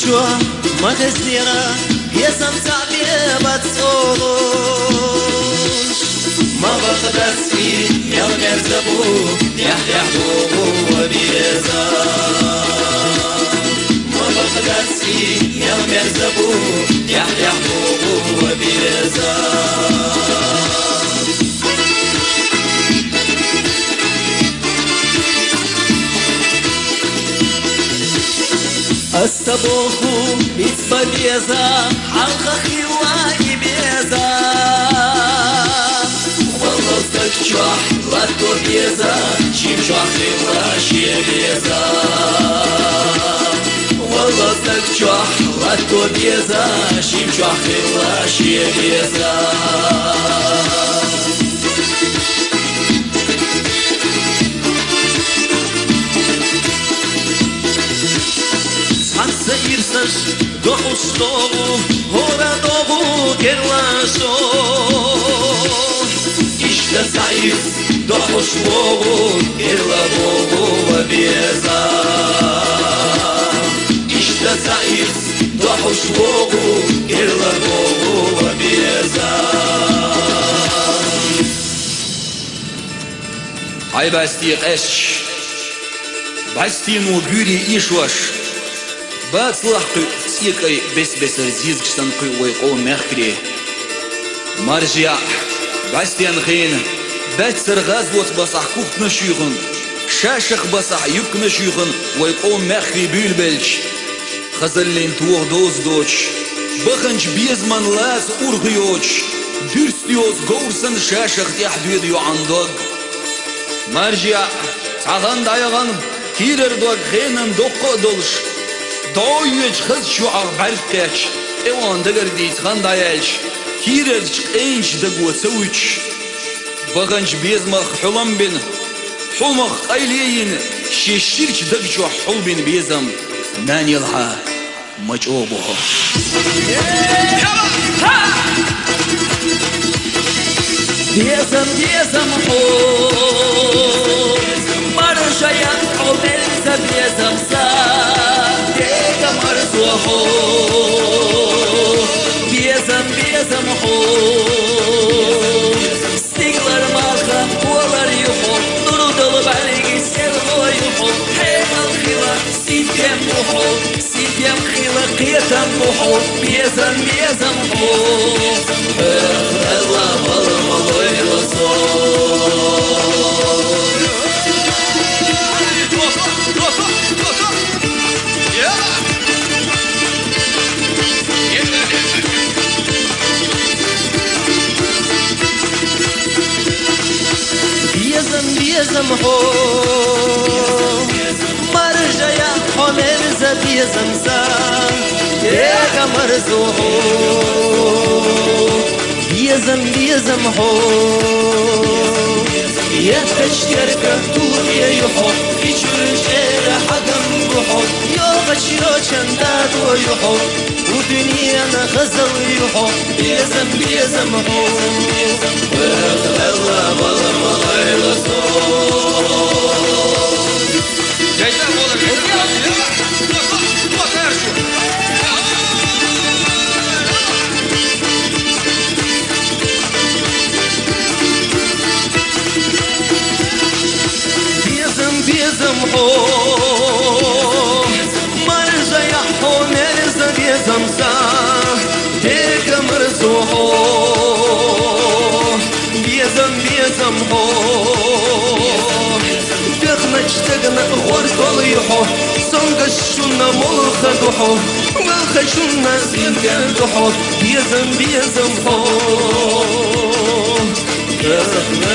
شو ما تسيرا يسم تعبير بتصولوش ما بقدسي يا مرزبو يحيحبو وبيزا ما بقدسي يا مرزبو يحيحبو وبيزا الصبوخو بيتبليزا حلقخي واي بيزا والله استكشح لاتو بيزا شمشوخي واشي بيزا والله استكشح لاتو بيزا شمشوخي واشي بيزا Irsaš do ustovu, hora dobu kerlašo İşte zayıf do ustovu, kerla bobu vabiyeza İşte zayıf do ustovu, kerla bobu vabiyeza Ay basti qesh Basti nu güri işvaş Бацлахты сикай бес-бесер зизгштан кой ойқо мехкри Маржия бастиан хейн бәтсір ғаз бос басақ кухтны шүйғын Шашық басақ юкны шүйғын ойқо мехкри бүлбелч Қызыллин туық доз доч Бұқынч безман лаз урғыйоч Дүрстиоз гоурсын шашық яхдуед юандог Маржия таған дайаған кирер дог хейнан доққо долш Doyuç kız şu ağberkeç Evan dağır deyt xandayelç Kirerç enç dağu savuç Bağınç bezmaq xulam bin Xulmaq ayleyin Şeşirç dağçu xul bin bezam Nan yılha Maçobuhu Bezam bezam xul Marşayan xul elsa bezam sa مرزوحو بيزم حو ستيقلر مالخا قولر يحو نورو دلب عليكي سيرغو يحو حيم الخيلة سيديم بحو سيديم خيلة قيتم بحو بيزم حو الله والله الله بيزم حو مرجيا حمرزة بيزم سا يا مرزوحو بيزم حو يا تشترك طول يا يحو يشرش إلى حقم بحو يا غشيرو شنداد ويحو ودنيا غزل يحو بيزم حو الله والله بيزم حو مرزا يحو نرزا بيزم سا ديك مرزوحو بيزم حو دخنج تغنى غرطل يحو سنغشونا ملخدوحو ملخشونا سنغردوحو بيزم حو